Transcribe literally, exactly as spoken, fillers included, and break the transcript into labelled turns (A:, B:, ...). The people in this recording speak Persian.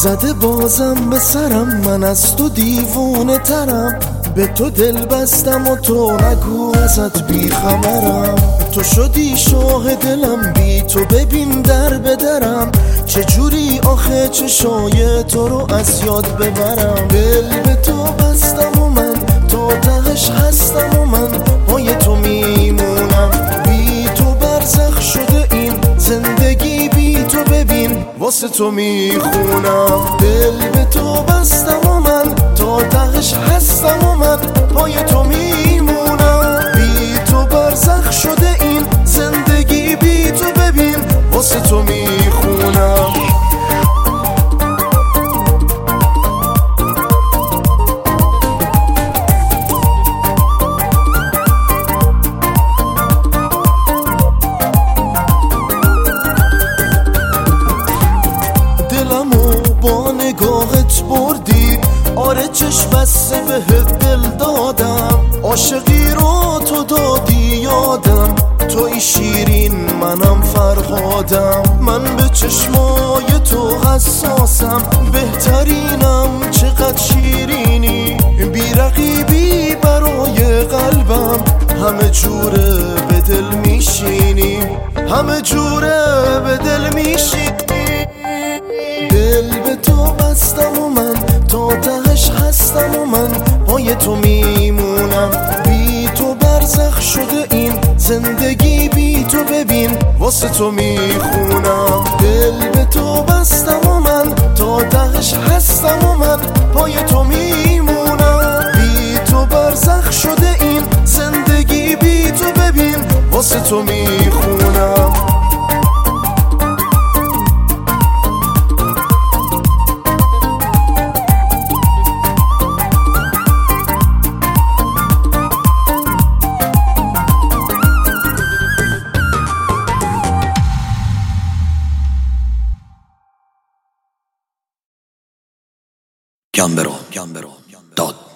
A: زده بازم به سرم، من از تو دیوونه ترم. به تو دل بستم و تو نگو ازت بیخبرم. تو شدی شاه دلم، بی تو ببین در بدرم. چجوری آخه چشای تو رو از یاد ببرم. دل به تو بستم و من تا تهش هستم و من پای تو میمونم. بی تو برزخ شده این زندگی، بی تو ببین واسه تو میخونم. دل به تو بستم و من تا تهش هستم و من پای تو میمونم. بی تو برزخ شده این زندگی، بی تو ببین واسه تو میخونم. با نگاهت بردی، آره چشم بسته بهت دل دادم. عاشقی رو تو دادی یادم، توی شیرین منم فرهادم. من به چشمای تو حساسم، بهترینم چقدر شیرینی. بی رقیبی برای قلبم، همه جوره به دل میشینی. همه جوره به دل میشینی. دل به تو بستم و من تا تهش هستم و من پای تو میمونم. بی تو برزخ شده این زندگی، بی تو ببین واسه تو میخونم. دل به تو بستم و من تا تهش هستم و من پای تو میمونم. بی تو برزخ شده این زندگی، بی تو ببین واسه تو میخونم.
B: Gambero, Gambero, dot